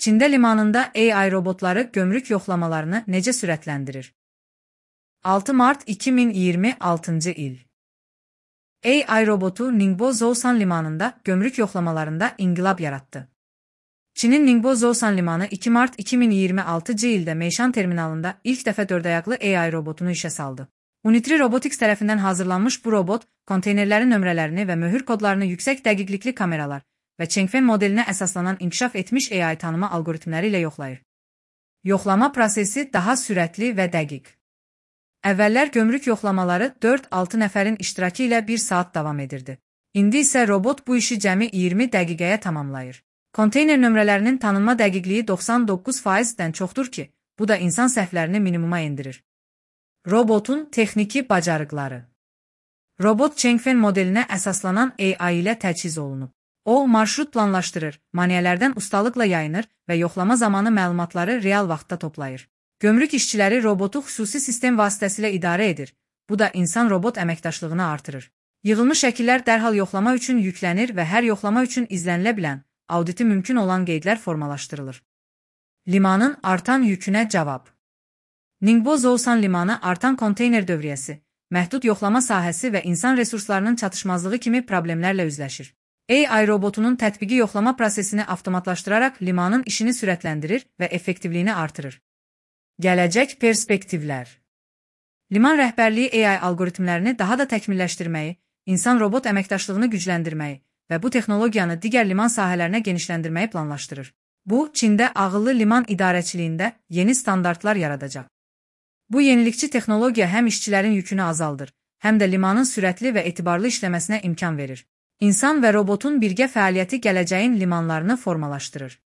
Çində limanında AI robotları gömrük yoxlamalarını necə sürətləndirir? 6 mart 2026 il. AI robotu Ningbo Zhoushan limanında gömrük yoxlamalarında inqilab yaratdı. Çinin Ningbo Zhoushan limanı 2 mart 2026 ildə Meishan terminalında ilk dəfə dördayaqlı AI robotunu işə saldı. Unitri Robotics tərəfindən hazırlanmış bu robot, konteynerlərin nömrələrini və möhür kodlarını yüksək dəqiqlikli kameralar və Changfen modelinə əsaslanan inkişaf etmiş AI tanıma algoritmləri ilə yoxlayır. Yoxlama prosesi daha sürətli və dəqiq. Əvvəllər gömrük yoxlamaları 4-6 nəfərin iştirakı ilə 1 saat davam edirdi. İndi isə robot bu işi cəmi 20 dəqiqəyə tamamlayır. Konteyner nömrələrinin tanınma dəqiqliyi 99%-dən çoxdur ki, bu da insan səhvlərini minimuma endirir. Robotun texniki bacarıqları. Robot Changfen modelinə əsaslanan AI ilə təchiz olunub. O, marşrut planlaşdırır, maneələrdən ustalıqla yayınır və yoxlama zamanı məlumatları real vaxtda toplayır. Gömrük işçiləri robotu xüsusi sistem vasitəsilə idarə edir. Bu da insan-robot əməkdaşlığını artırır. Yığılmış şəkillər dərhal yoxlama üçün yüklənir və hər yoxlama üçün izlənilə bilən, auditi mümkün olan qeydlər formalaşdırılır. Limanın artan yükünə cavab. Ningbo Zhoushan limanı artan konteyner dövriyyəsi, məhdud yoxlama sahəsi və insan resurslarının çatışmazlığı kimi problemlərlə üzləşir. AI robotunun tətbiqi yoxlama prosesini avtomatlaşdıraraq limanın işini sürətləndirir və effektivliyini artırır. Gələcək perspektivlər. Liman rəhbərliyi AI algoritmlərini daha da təkmilləşdirməyi, insan-robot əməkdaşlığını gücləndirməyi və bu texnologiyanı digər liman sahələrinə genişləndirməyi planlaşdırır. Bu, Çində ağıllı liman idarəçiliyində yeni standartlar yaradacaq. Bu yenilikçi texnologiya həm işçilərin yükünü azaldır, həm də limanın sürətli və etibarlı işləməsinə imkan verir. İnsan və robotun birgə fəaliyyəti gələcəyin limanlarını formalaşdırır.